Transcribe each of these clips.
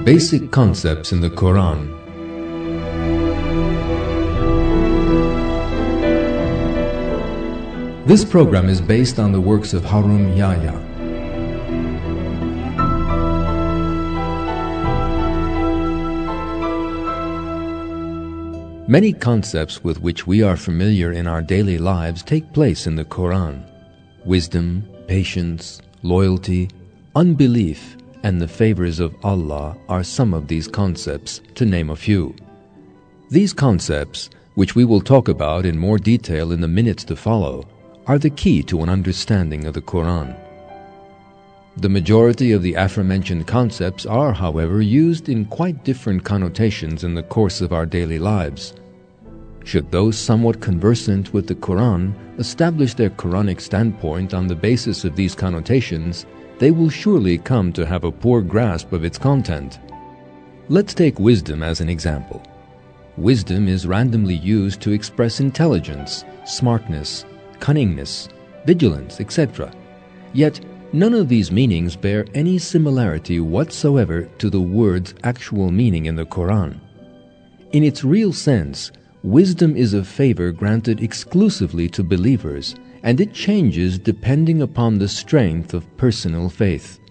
Basic Concepts in the Quran. This program is based on the works of Harun Yahya. Many concepts with which we are familiar in our daily lives take place in the Quran. Wisdom, patience, loyalty, unbelief, and the favors of Allah are some of these concepts, to name a few. These concepts, which we will talk about in more detail in the minutes to follow, are the key to an understanding of the Quran. The majority of the aforementioned concepts are, however, used in quite different connotations in the course of our daily lives. Should those somewhat conversant with the Quran establish their Quranic standpoint on the basis of these connotations, they will surely come to have a poor grasp of its content. Let's take wisdom as an example. Wisdom is randomly used to express intelligence, smartness, cunningness, vigilance, etc. Yet, none of these meanings bear any similarity whatsoever to the word's actual meaning in the Quran. In its real sense, wisdom is a favor granted exclusively to believers, and it changes depending upon the strength of personal faith.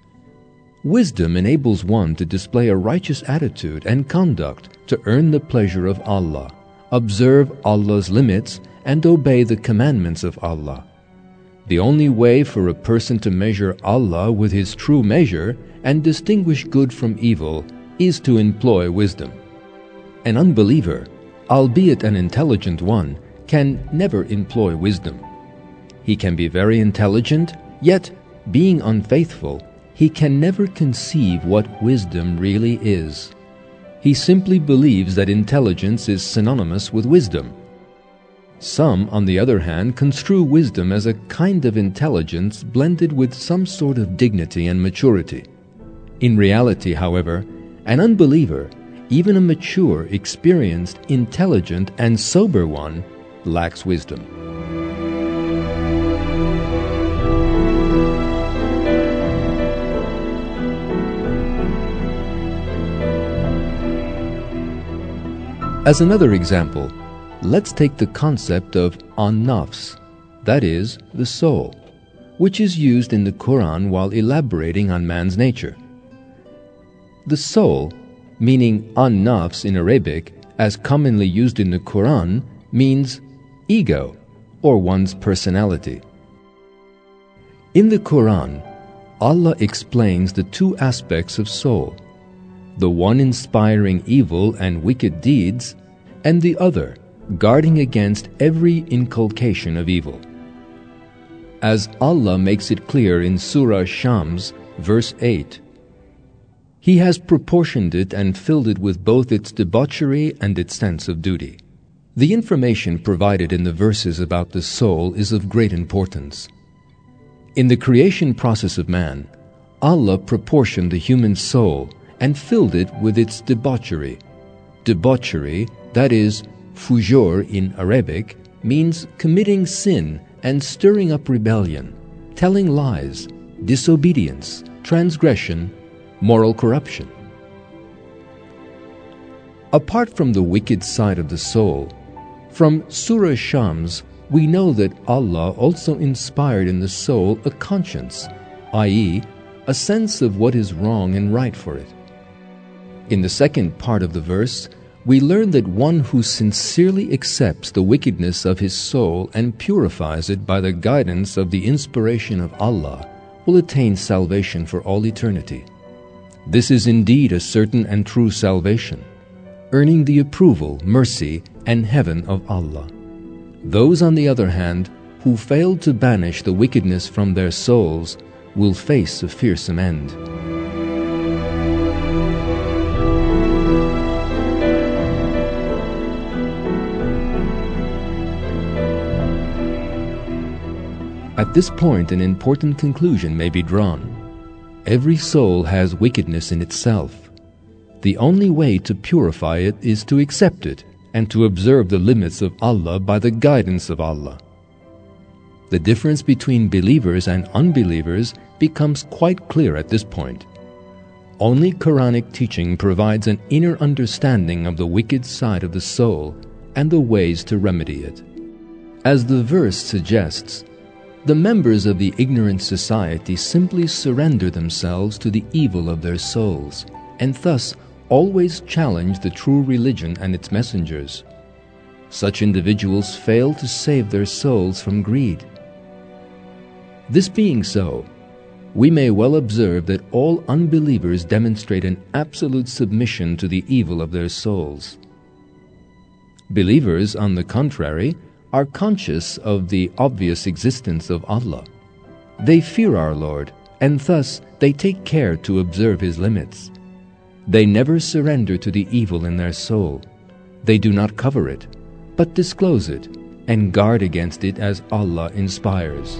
Wisdom enables one to display a righteous attitude and conduct to earn the pleasure of Allah, observe Allah's limits, and obey the commandments of Allah. The only way for a person to measure Allah with his true measure and distinguish good from evil is to employ wisdom. An unbeliever, albeit an intelligent one, can never employ wisdom. He can be very intelligent, yet, being unfaithful, he can never conceive what wisdom really is. He simply believes that intelligence is synonymous with wisdom. Some, on the other hand, construe wisdom as a kind of intelligence blended with some sort of dignity and maturity. In reality, however, an unbeliever, even a mature, experienced, intelligent, and sober one, lacks wisdom. As another example, let's take the concept of an-nafs, that is, the soul, which is used in the Quran while elaborating on man's nature. The soul, meaning an-nafs in Arabic, as commonly used in the Quran, means ego, or one's personality. In the Quran, Allah explains the two aspects of soul, the one inspiring evil and wicked deeds, and the other guarding against every inculcation of evil. As Allah makes it clear in Surah Shams, verse 8, He has proportioned it and filled it with both its debauchery and its sense of duty. The information provided in the verses about the soul is of great importance. In the creation process of man, Allah proportioned the human soul and filled it with its debauchery. Debauchery, that is, fujur in Arabic, means committing sin and stirring up rebellion, telling lies, disobedience, transgression, moral corruption. Apart from the wicked side of the soul, from Surah Shams, we know that Allah also inspired in the soul a conscience, i.e., a sense of what is wrong and right for it. In the second part of the verse, we learn that one who sincerely accepts the wickedness of his soul and purifies it by the guidance of the inspiration of Allah will attain salvation for all eternity. This is indeed a certain and true salvation, earning the approval, mercy, and heaven of Allah. Those, on the other hand, who fail to banish the wickedness from their souls will face a fearsome end. At this point, an important conclusion may be drawn. Every soul has wickedness in itself. The only way to purify it is to accept it and to observe the limits of Allah by the guidance of Allah. The difference between believers and unbelievers becomes quite clear at this point. Only Quranic teaching provides an inner understanding of the wicked side of the soul and the ways to remedy it. As the verse suggests, the members of the ignorant society simply surrender themselves to the evil of their souls, and thus always challenge the true religion and its messengers. Such individuals fail to save their souls from greed. This being so, we may well observe that all unbelievers demonstrate an absolute submission to the evil of their souls. Believers, on the contrary, are conscious of the obvious existence of Allah. They fear our Lord, and thus they take care to observe His limits. They never surrender to the evil in their soul. They do not cover it, but disclose it and guard against it as Allah inspires.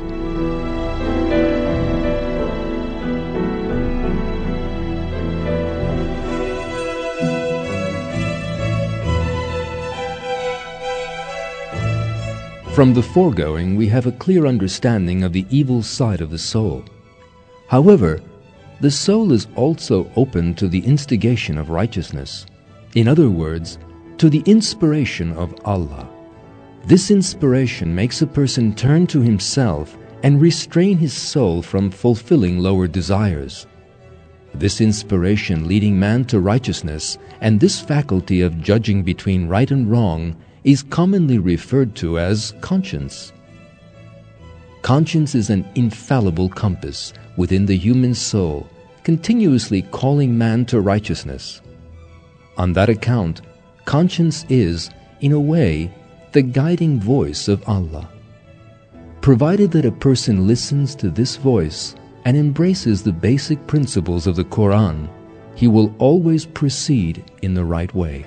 From the foregoing, we have a clear understanding of the evil side of the soul. However, the soul is also open to the instigation of righteousness. In other words, to the inspiration of Allah. This inspiration makes a person turn to himself and restrain his soul from fulfilling lower desires. This inspiration leading man to righteousness and this faculty of judging between right and wrong is commonly referred to as conscience. Conscience is an infallible compass within the human soul, continuously calling man to righteousness. On that account, conscience is, in a way, the guiding voice of Allah. Provided that a person listens to this voice and embraces the basic principles of the Quran, he will always proceed in the right way.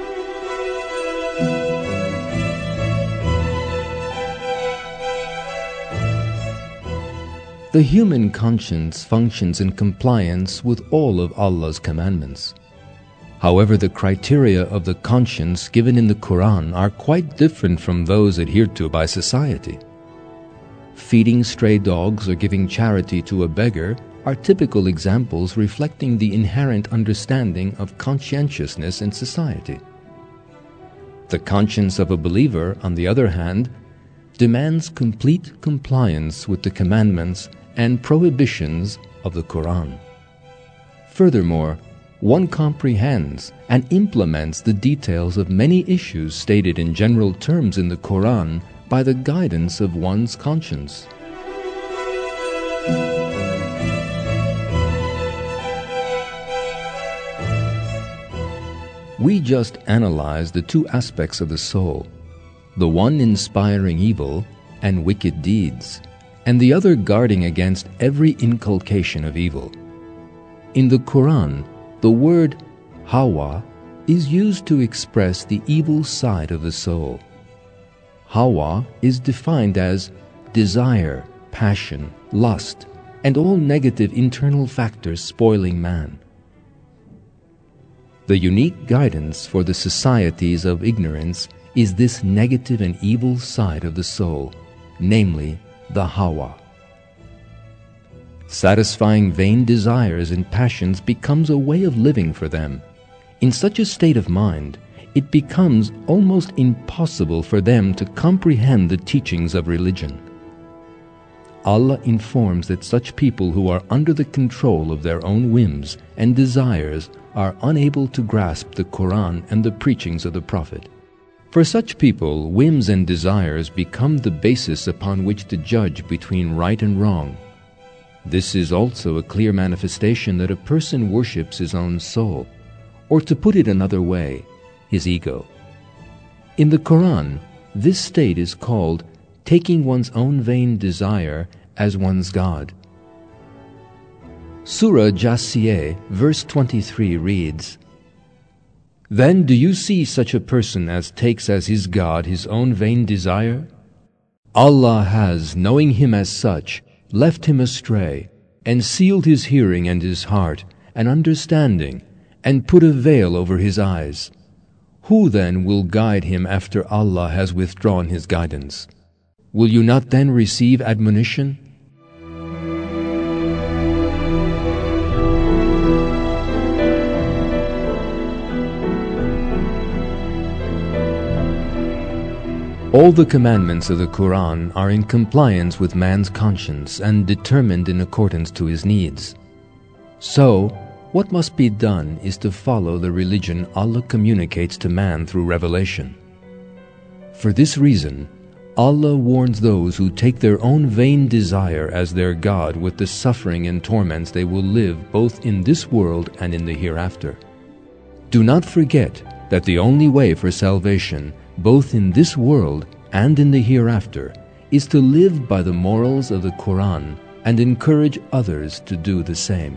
The human conscience functions in compliance with all of Allah's commandments. However, the criteria of the conscience given in the Quran are quite different from those adhered to by society. Feeding stray dogs or giving charity to a beggar are typical examples reflecting the inherent understanding of conscientiousness in society. The conscience of a believer, on the other hand, demands complete compliance with the commandments and prohibitions of the Quran. Furthermore, one comprehends and implements the details of many issues stated in general terms in the Quran by the guidance of one's conscience. We just analyzed the two aspects of the soul, the one inspiring evil and wicked deeds, and the other guarding against every inculcation of evil. In the Quran, the word Hawa is used to express the evil side of the soul. Hawa is defined as desire, passion, lust, and all negative internal factors spoiling man. The unique guidance for the societies of ignorance is this negative and evil side of the soul, namely the Hawa. Satisfying vain desires and passions becomes a way of living for them. In such a state of mind, it becomes almost impossible for them to comprehend the teachings of religion. Allah informs that such people who are under the control of their own whims and desires are unable to grasp the Quran and the preachings of the Prophet. For such people, whims and desires become the basis upon which to judge between right and wrong. This is also a clear manifestation that a person worships his own soul, or to put it another way, his ego. In the Quran, this state is called taking one's own vain desire as one's God. Surah Jasiyah, verse 23 reads, "Then do you see such a person as takes as his God his own vain desire? Allah has, knowing him as such, left him astray, and sealed his hearing and his heart, and understanding, and put a veil over his eyes. Who then will guide him after Allah has withdrawn his guidance? Will you not then receive admonition?" All the commandments of the Quran are in compliance with man's conscience and determined in accordance to his needs. So, what must be done is to follow the religion Allah communicates to man through revelation. For this reason, Allah warns those who take their own vain desire as their God with the suffering and torments they will live both in this world and in the hereafter. Do not forget that the only way for salvation, both in this world and in the hereafter, is to live by the morals of the Quran and encourage others to do the same.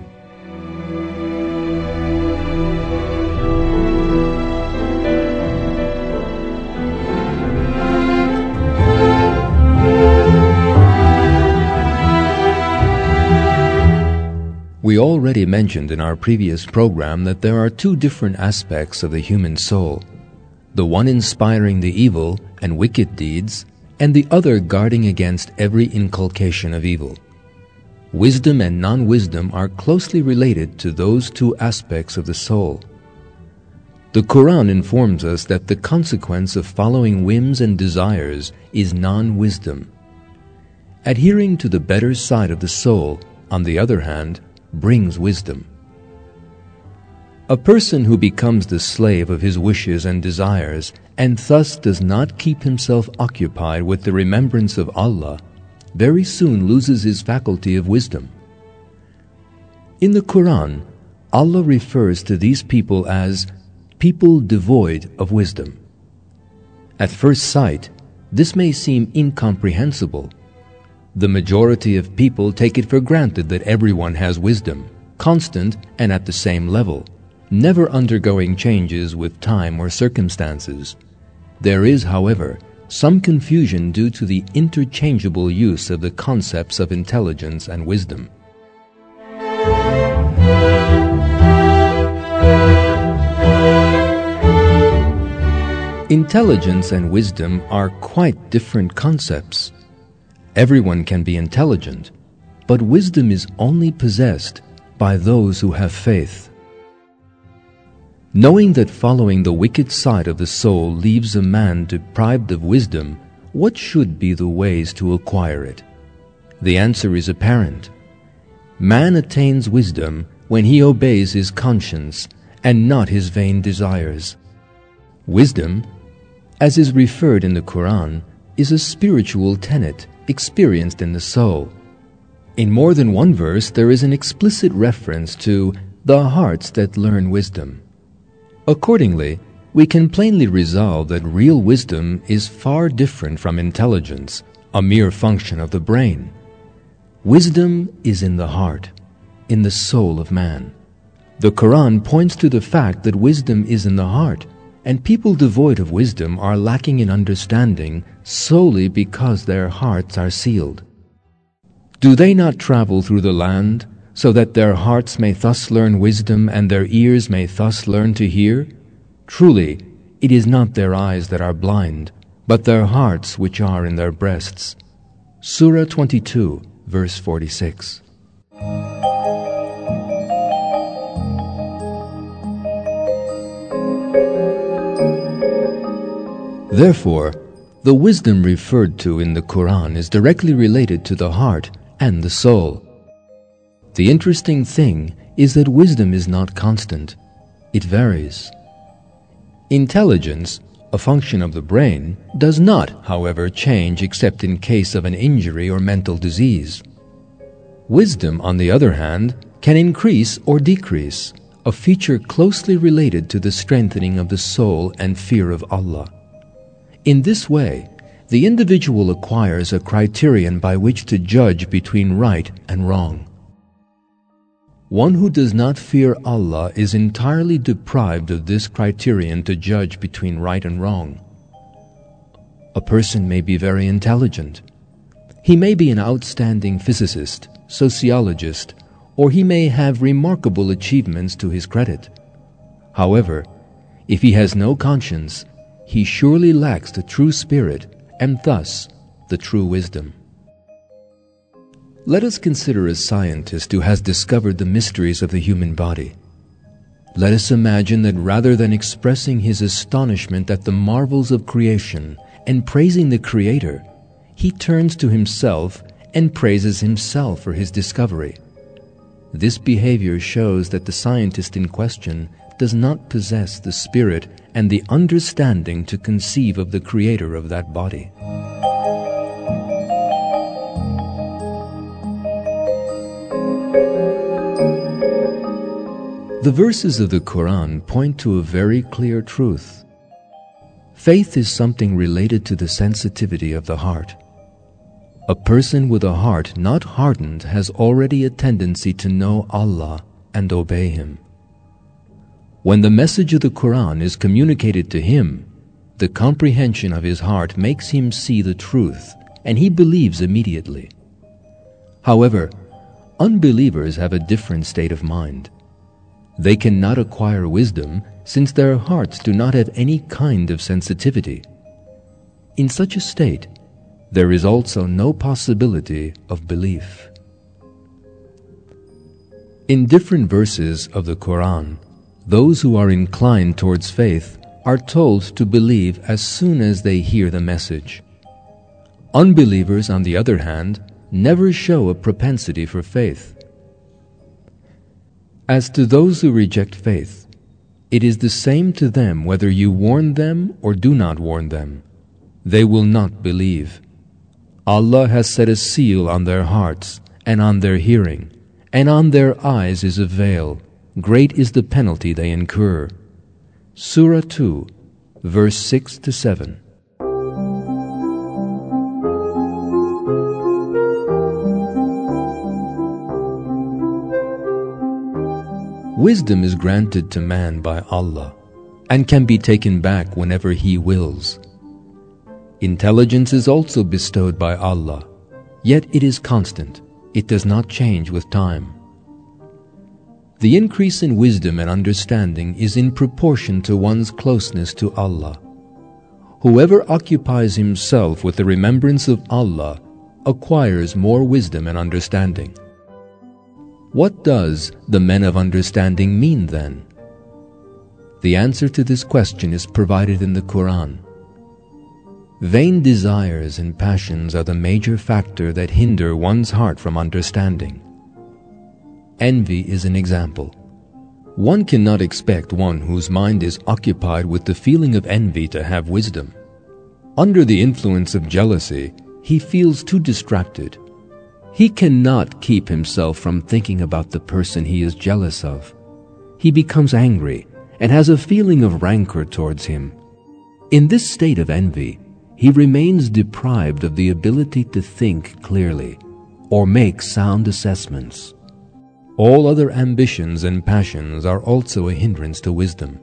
We already mentioned in our previous program that there are two different aspects of the human soul, the one inspiring the evil and wicked deeds, and the other guarding against every inculcation of evil. Wisdom and non-wisdom are closely related to those two aspects of the soul. The Quran informs us that the consequence of following whims and desires is non-wisdom. Adhering to the better side of the soul, on the other hand, brings wisdom. A person who becomes the slave of his wishes and desires and thus does not keep himself occupied with the remembrance of Allah very soon loses his faculty of wisdom. In the Quran, Allah refers to these people as people devoid of wisdom. At first sight, this may seem incomprehensible. The majority of people take it for granted that everyone has wisdom, constant and at the same level, never undergoing changes with time or circumstances. There is, however, some confusion due to the interchangeable use of the concepts of intelligence and wisdom. Intelligence and wisdom are quite different concepts. Everyone can be intelligent, but wisdom is only possessed by those who have faith. Knowing that following the wicked side of the soul leaves a man deprived of wisdom, what should be the ways to acquire it? The answer is apparent. Man attains wisdom when he obeys his conscience and not his vain desires. Wisdom, as is referred in the Quran, is a spiritual tenet experienced in the soul. In more than one verse there is an explicit reference to the hearts that learn wisdom. Accordingly, we can plainly resolve that real wisdom is far different from intelligence, a mere function of the brain. Wisdom is in the heart, in the soul of man. The Quran points to the fact that wisdom is in the heart, and people devoid of wisdom are lacking in understanding solely because their hearts are sealed. Do they not travel through the land, so that their hearts may thus learn wisdom and their ears may thus learn to hear? Truly, it is not their eyes that are blind, but their hearts which are in their breasts. Surah 22, verse 46. Therefore, the wisdom referred to in the Quran is directly related to the heart and the soul. The interesting thing is that wisdom is not constant. It varies. Intelligence, a function of the brain, does not, however, change except in case of an injury or mental disease. Wisdom, on the other hand, can increase or decrease, a feature closely related to the strengthening of the soul and fear of Allah. In this way, the individual acquires a criterion by which to judge between right and wrong. One who does not fear Allah is entirely deprived of this criterion to judge between right and wrong. A person may be very intelligent. He may be an outstanding physicist, sociologist, or he may have remarkable achievements to his credit. However, if he has no conscience, he surely lacks the true spirit and thus the true wisdom. Let us consider a scientist who has discovered the mysteries of the human body. Let us imagine that rather than expressing his astonishment at the marvels of creation and praising the Creator, he turns to himself and praises himself for his discovery. This behavior shows that the scientist in question does not possess the spirit and the understanding to conceive of the Creator of that body. The verses of the Quran point to a very clear truth. Faith is something related to the sensitivity of the heart. A person with a heart not hardened has already a tendency to know Allah and obey Him. When the message of the Quran is communicated to him, the comprehension of his heart makes him see the truth, and he believes immediately. However, unbelievers have a different state of mind. They cannot acquire wisdom since their hearts do not have any kind of sensitivity. In such a state, there is also no possibility of belief. In different verses of the Quran, those who are inclined towards faith are told to believe as soon as they hear the message. Unbelievers, on the other hand, never show a propensity for faith. As to those who reject faith, it is the same to them whether you warn them or do not warn them. They will not believe. Allah has set a seal on their hearts and on their hearing, and on their eyes is a veil. Great is the penalty they incur. Surah 2, verse 6 to 7. Wisdom is granted to man by Allah and can be taken back whenever He wills. Intelligence is also bestowed by Allah, yet it is constant. It does not change with time. The increase in wisdom and understanding is in proportion to one's closeness to Allah. Whoever occupies himself with the remembrance of Allah acquires more wisdom and understanding. What does the men of understanding mean then? The answer to this question is provided in the Quran. Vain desires and passions are the major factor that hinder one's heart from understanding. Envy is an example. One cannot expect one whose mind is occupied with the feeling of envy to have wisdom. Under the influence of jealousy, he feels too distracted. He cannot keep himself from thinking about the person he is jealous of. He becomes angry and has a feeling of rancor towards him. In this state of envy, he remains deprived of the ability to think clearly or make sound assessments. All other ambitions and passions are also a hindrance to wisdom.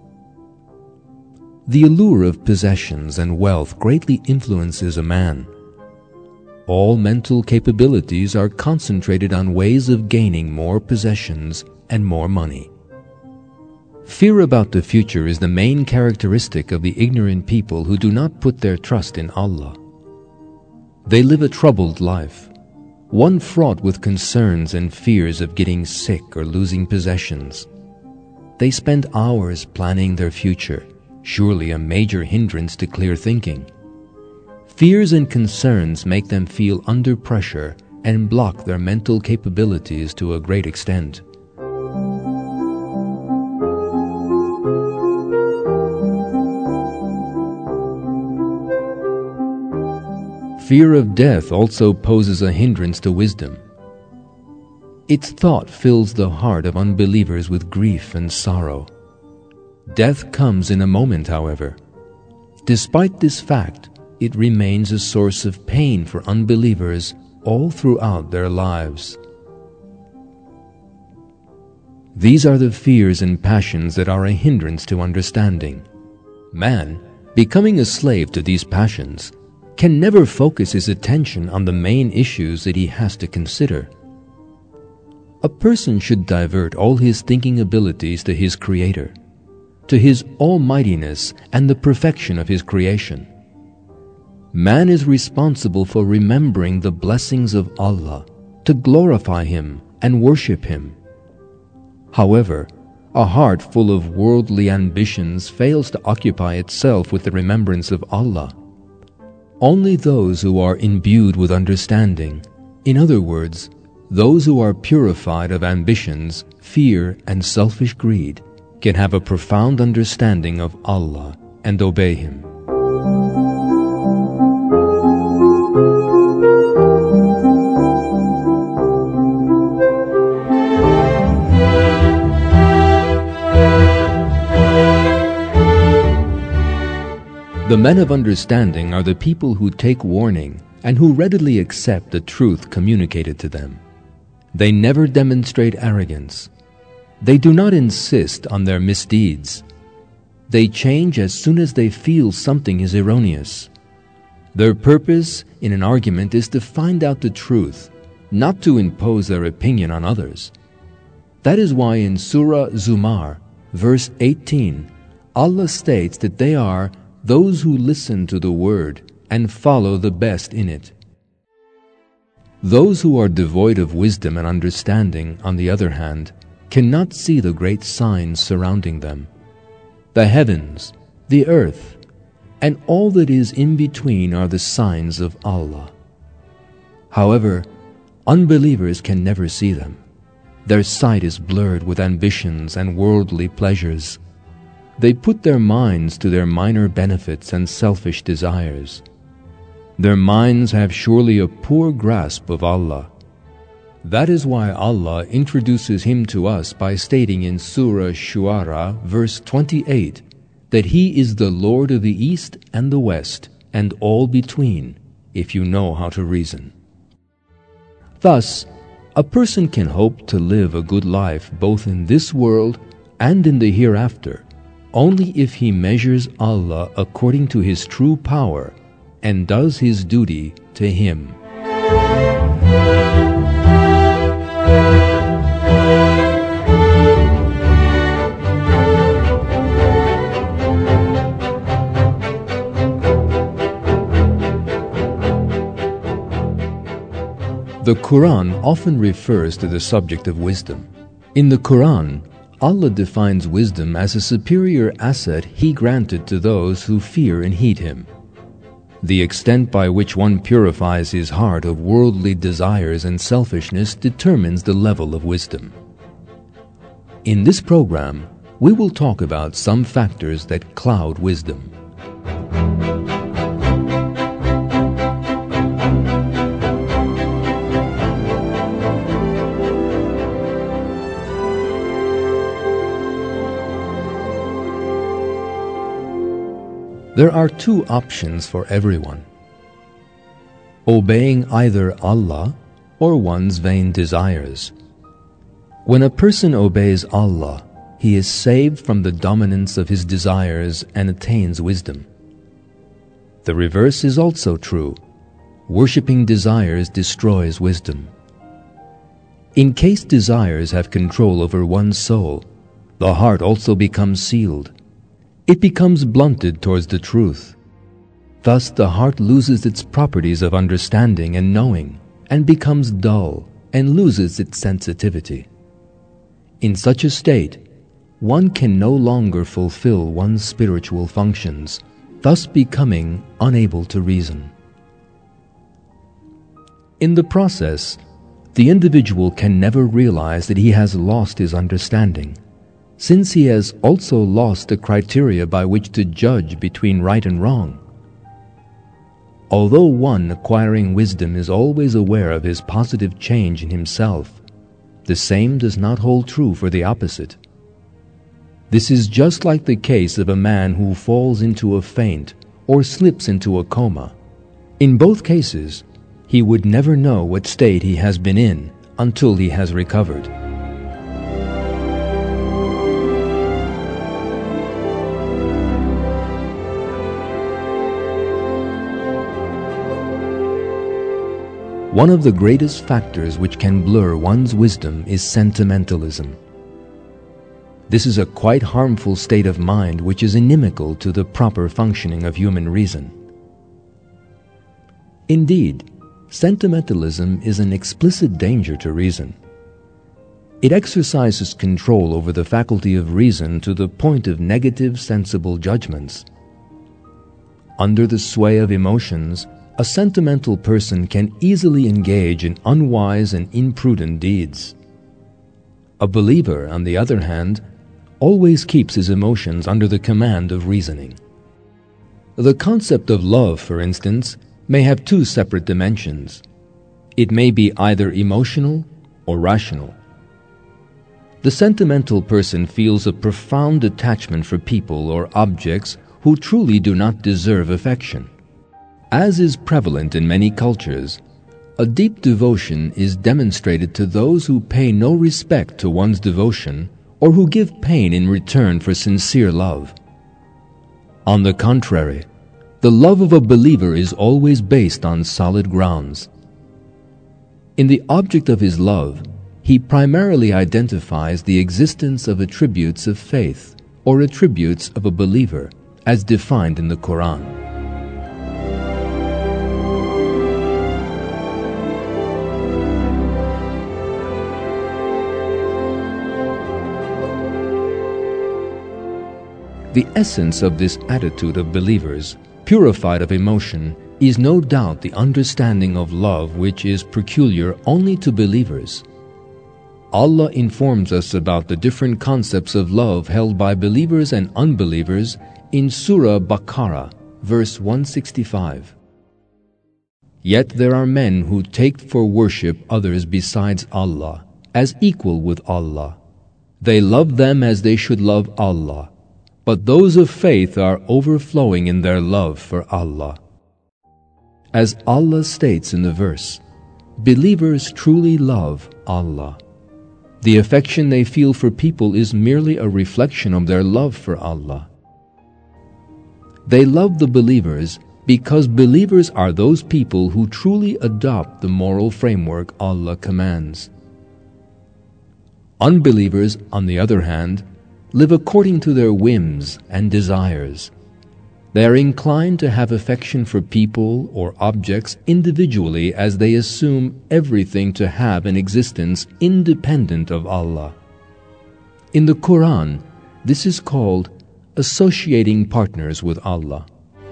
The allure of possessions and wealth greatly influences a man. All mental capabilities are concentrated on ways of gaining more possessions and more money. Fear about the future is the main characteristic of the ignorant people who do not put their trust in Allah. They live a troubled life, one fraught with concerns and fears of getting sick or losing possessions. They spend hours planning their future, surely a major hindrance to clear thinking. Fears and concerns make them feel under pressure and block their mental capabilities to a great extent. Fear of death also poses a hindrance to wisdom. Its thought fills the heart of unbelievers with grief and sorrow. Death comes in a moment, however. Despite this fact, it remains a source of pain for unbelievers all throughout their lives. These are the fears and passions that are a hindrance to understanding. Man, becoming a slave to these passions, can never focus his attention on the main issues that he has to consider. A person should divert all his thinking abilities to his Creator, to His almightiness and the perfection of His creation. Man is responsible for remembering the blessings of Allah, to glorify Him and worship Him. However, a heart full of worldly ambitions fails to occupy itself with the remembrance of Allah. Only those who are imbued with understanding, in other words, those who are purified of ambitions, fear, and selfish greed, can have a profound understanding of Allah and obey Him. The men of understanding are the people who take warning and who readily accept the truth communicated to them. They never demonstrate arrogance. They do not insist on their misdeeds. They change as soon as they feel something is erroneous. Their purpose in an argument is to find out the truth, not to impose their opinion on others. That is why in Surah Zumar, verse 18, Allah states that they are those who listen to the word and follow the best in it. Those who are devoid of wisdom and understanding, on the other hand, cannot see the great signs surrounding them. The heavens, the earth, and all that is in between are the signs of Allah. However, unbelievers can never see them. Their sight is blurred with ambitions and worldly pleasures. They put their minds to their minor benefits and selfish desires. Their minds have surely a poor grasp of Allah. That is why Allah introduces Him to us by stating in Surah Shu'ara, verse 28, that He is the Lord of the East and the West, and all between, if you know how to reason. Thus, a person can hope to live a good life both in this world and in the hereafter, only if he measures Allah according to His true power and does his duty to Him. The Quran often refers to the subject of wisdom. In the Quran, Allah defines wisdom as a superior asset He granted to those who fear and heed Him. The extent by which one purifies his heart of worldly desires and selfishness determines the level of wisdom. In this program, we will talk about some factors that cloud wisdom. There are two options for everyone: obeying either Allah or one's vain desires. When a person obeys Allah, he is saved from the dominance of his desires and attains wisdom. The reverse is also true. Worshipping desires destroys wisdom. In case desires have control over one's soul, the heart also becomes sealed. It becomes blunted towards the truth. Thus the heart loses its properties of understanding and knowing, and becomes dull and loses its sensitivity. In such a state, one can no longer fulfill one's spiritual functions, thus becoming unable to reason. In the process, the individual can never realize that he has lost his understanding, since he has also lost the criteria by which to judge between right and wrong. Although one acquiring wisdom is always aware of his positive change in himself, the same does not hold true for the opposite. This is just like the case of a man who falls into a faint or slips into a coma. In both cases, he would never know what state he has been in until he has recovered. One of the greatest factors which can blur one's wisdom is sentimentalism. This is a quite harmful state of mind which is inimical to the proper functioning of human reason. Indeed, sentimentalism is an explicit danger to reason. It exercises control over the faculty of reason to the point of negative sensible judgments. Under the sway of emotions, a sentimental person can easily engage in unwise and imprudent deeds. A believer, on the other hand, always keeps his emotions under the command of reasoning. The concept of love, for instance, may have two separate dimensions. It may be either emotional or rational. The sentimental person feels a profound attachment for people or objects who truly do not deserve affection. As is prevalent in many cultures, a deep devotion is demonstrated to those who pay no respect to one's devotion or who give pain in return for sincere love. On the contrary, the love of a believer is always based on solid grounds. In the object of his love, he primarily identifies the existence of attributes of faith or attributes of a believer, as defined in the Quran. The essence of this attitude of believers, purified of emotion, is no doubt the understanding of love which is peculiar only to believers. Allah informs us about the different concepts of love held by believers and unbelievers in Surah Baqarah, verse 165. Yet there are men who take for worship others besides Allah, as equal with Allah. They love them as they should love Allah, but those of faith are overflowing in their love for Allah. As Allah states in the verse, believers truly love Allah. The affection they feel for people is merely a reflection of their love for Allah. They love the believers because believers are those people who truly adopt the moral framework Allah commands. Unbelievers, on the other hand, live according to their whims and desires. They are inclined to have affection for people or objects individually as they assume everything to have an existence independent of Allah. In the Quran, this is called associating partners with Allah.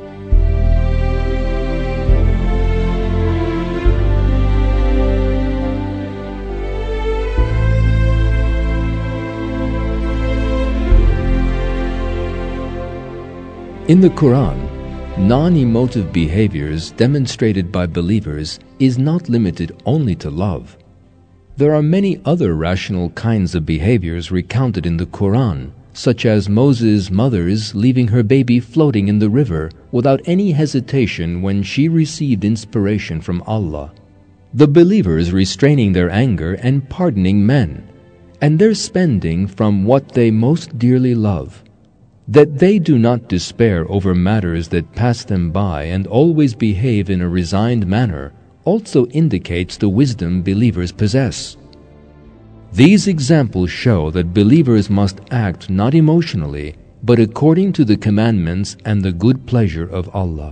In the Quran, non-emotive behaviors demonstrated by believers is not limited only to love. There are many other rational kinds of behaviors recounted in the Quran, such as Moses' mother's leaving her baby floating in the river without any hesitation when she received inspiration from Allah, the believers restraining their anger and pardoning men, and their spending from what they most dearly love. That they do not despair over matters that pass them by and always behave in a resigned manner also indicates the wisdom believers possess. These examples show that believers must act not emotionally, but according to the commandments and the good pleasure of Allah.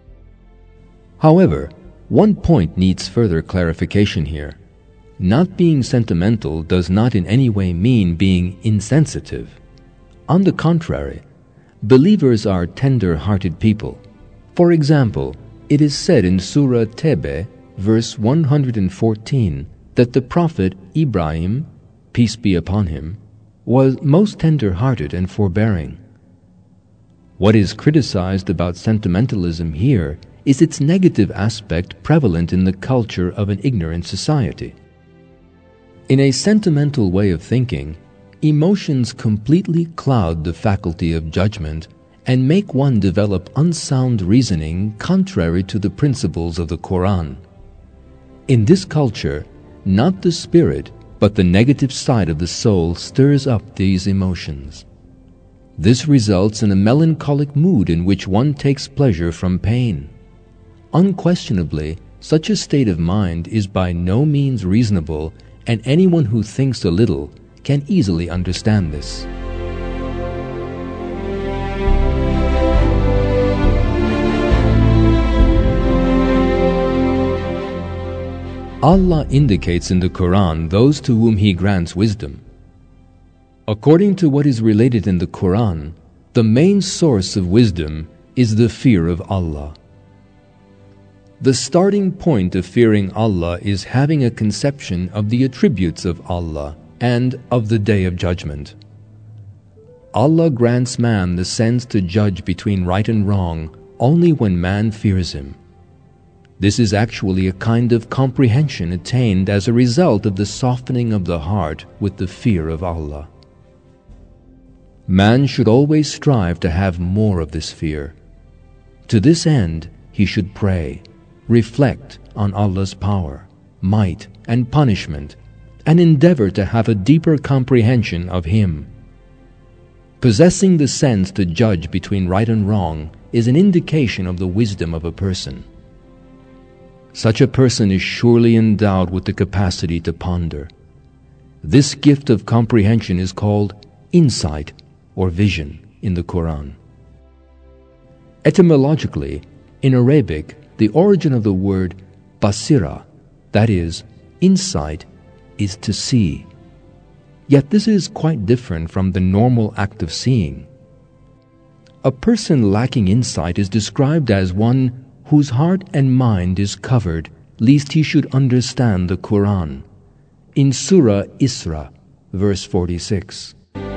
However, one point needs further clarification here. Not being sentimental does not in any way mean being insensitive. On the contrary, believers are tender-hearted people. For example, it is said in Surah Tebe, verse 114, that the Prophet Ibrahim, peace be upon him, was most tender-hearted and forbearing. What is criticized about sentimentalism here is its negative aspect prevalent in the culture of an ignorant society. In a sentimental way of thinking, emotions completely cloud the faculty of judgment and make one develop unsound reasoning contrary to the principles of the Quran. In this culture, not the spirit, but the negative side of the soul stirs up these emotions. This results in a melancholic mood in which one takes pleasure from pain. Unquestionably, such a state of mind is by no means reasonable, and anyone who thinks a little can easily understand this. Allah indicates in the Quran those to whom He grants wisdom. According to what is related in the Quran, the main source of wisdom is the fear of Allah. The starting point of fearing Allah is having a conception of the attributes of Allah and of the Day of Judgment. Allah grants man the sense to judge between right and wrong only when man fears Him. This is actually a kind of comprehension attained as a result of the softening of the heart with the fear of Allah. Man should always strive to have more of this fear. To this end, he should pray, reflect on Allah's power, might, and punishment, and endeavor to have a deeper comprehension of Him. Possessing the sense to judge between right and wrong is an indication of the wisdom of a person. Such a person is surely endowed with the capacity to ponder. This gift of comprehension is called insight or vision in the Quran. Etymologically, in Arabic, the origin of the word basira, that is, insight, is to see. Yet this is quite different from the normal act of seeing. A person lacking insight is described as one whose heart and mind is covered, lest he should understand the Quran. In Surah Isra, verse 46.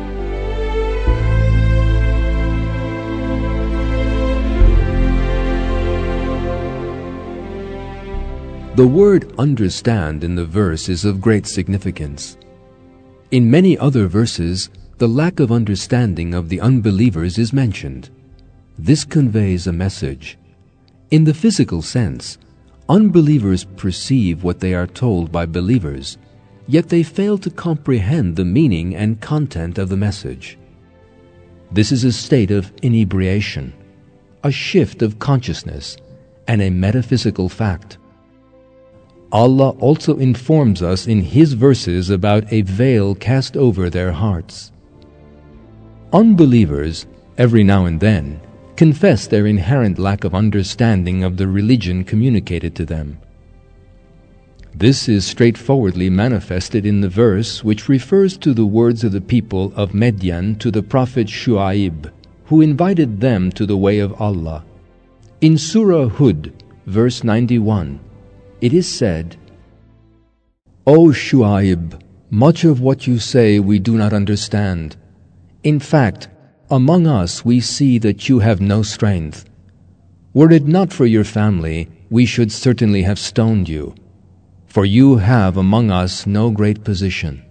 The word understand in the verse is of great significance. In many other verses, the lack of understanding of the unbelievers is mentioned. This conveys a message. In the physical sense, unbelievers perceive what they are told by believers, yet they fail to comprehend the meaning and content of the message. This is a state of inebriation, a shift of consciousness, and a metaphysical fact. Allah also informs us in His verses about a veil cast over their hearts. Unbelievers, every now and then, confess their inherent lack of understanding of the religion communicated to them. This is straightforwardly manifested in the verse which refers to the words of the people of Midian to the prophet Shu'aib, who invited them to the way of Allah. In Surah Hud, verse 91, it is said, "O Shu'aib, much of what you say we do not understand. In fact, among us we see that you have no strength. Were it not for your family, we should certainly have stoned you, for you have among us no great position."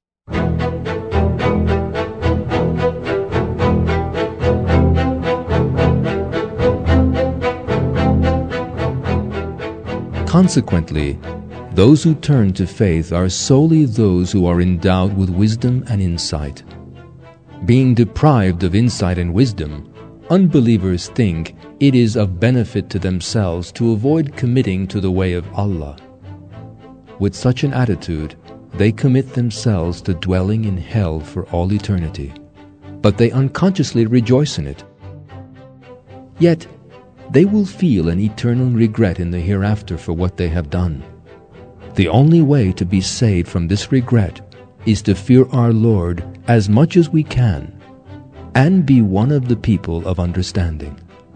Consequently, those who turn to faith are solely those who are endowed with wisdom and insight. Being deprived of insight and wisdom, unbelievers think it is of benefit to themselves to avoid committing to the way of Allah. With such an attitude, they commit themselves to dwelling in hell for all eternity, but they unconsciously rejoice in it. Yet, they will feel an eternal regret in the hereafter for what they have done. The only way to be saved from this regret is to fear our Lord as much as we can and be one of the people of understanding.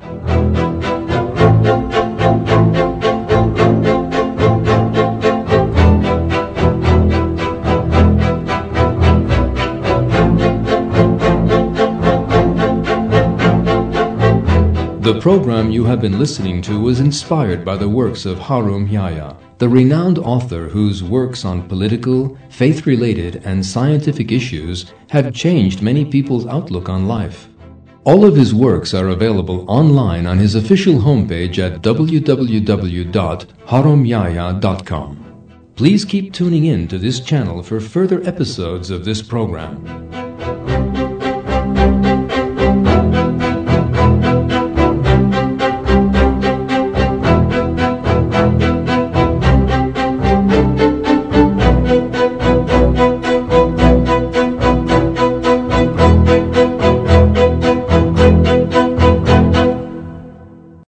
The program you have been listening to was inspired by the works of Harum Yahya, the renowned author whose works on political, faith-related, and scientific issues have changed many people's outlook on life. All of his works are available online on his official homepage at www.harumyahya.com. Please keep tuning in to this channel for further episodes of this program.